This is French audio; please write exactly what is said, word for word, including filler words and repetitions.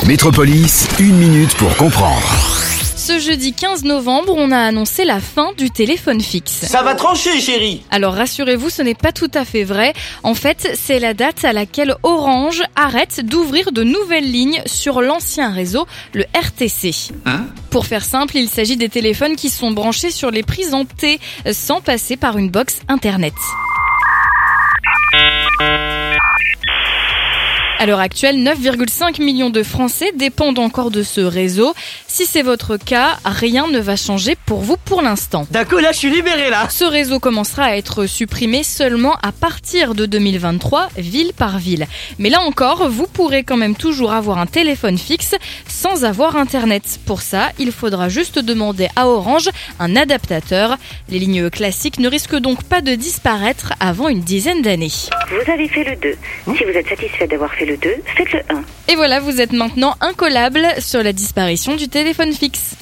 Métropolis, une minute pour comprendre. Ce jeudi quinze novembre, on a annoncé la fin du téléphone fixe. Ça va trancher, chérie. Alors rassurez-vous, ce n'est pas tout à fait vrai. En fait, c'est la date à laquelle Orange arrête d'ouvrir de nouvelles lignes sur l'ancien réseau, le R T C. Hein ? Pour faire simple, il s'agit des téléphones qui sont branchés sur les prises en T, sans passer par une box internet. À l'heure actuelle, neuf virgule cinq millions de Français dépendent encore de ce réseau. Si c'est votre cas, rien ne va changer pour vous pour l'instant. D'accord, là, je suis libéré, là. Ce réseau commencera à être supprimé seulement à partir de deux mille vingt-trois, ville par ville. Mais là encore, vous pourrez quand même toujours avoir un téléphone fixe sans avoir Internet. Pour ça, il faudra juste demander à Orange un adaptateur. Les lignes classiques ne risquent donc pas de disparaître avant une dizaine d'années. Vous avez fait le deux. Si vous êtes satisfait d'avoir fait le deux, faites le un. Et voilà, vous êtes maintenant incollable sur la disparition du téléphone fixe.